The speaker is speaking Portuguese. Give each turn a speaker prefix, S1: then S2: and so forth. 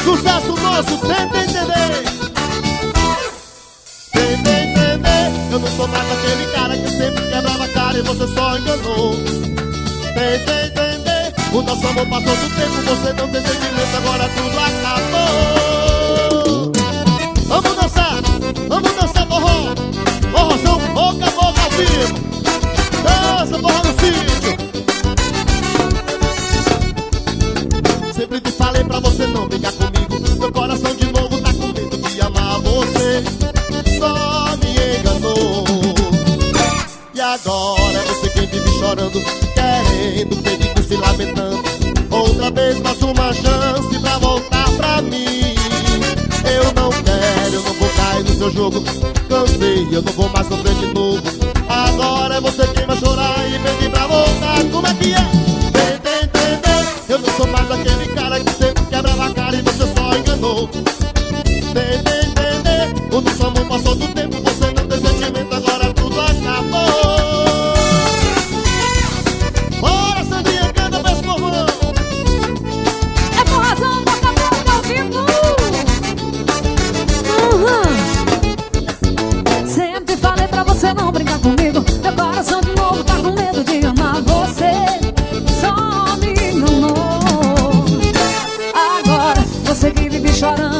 S1: Sucesso nosso, tenta entender. Tenta entender. Eu não sou mais aquele cara que sempre quebrava a cara e você só enganou. Tenta entender. O nosso amor passou do tempo, você não tem sentimento, agora tudo acabou. Vamos dançar forró. Forrozão boca a boca ao vivo. Dança forró no sítio. Sempre te falei pra você não brigar comigo. Meu coração de novo tá com medo de amar você. Só me enganou. E agora é você quem vive chorando, querendo, pedindo, se lamentando. Outra vez mais uma chance pra voltar pra mim. Eu não quero, eu não vou cair no seu jogo. Cansei, eu não vou mais sofrer de novo. Agora é você quem vai chorar e pedir pra voltar. Como é que é? Tenta entender. Eu não sou mais aquele cara que sempre quebrava a cara e você só enganou. Tenta entender. O nosso amor passou do tempo, você não tem sentimento, agora tudo acabou. Bora, Sandrinha, canta pra esse povão.
S2: É forrozão, boca a boca ao vivo. Sempre falei pra você não brincar comigo. Meu coração de novo tá com medo de amar você. Só me enganou. Agora você que vive chorando,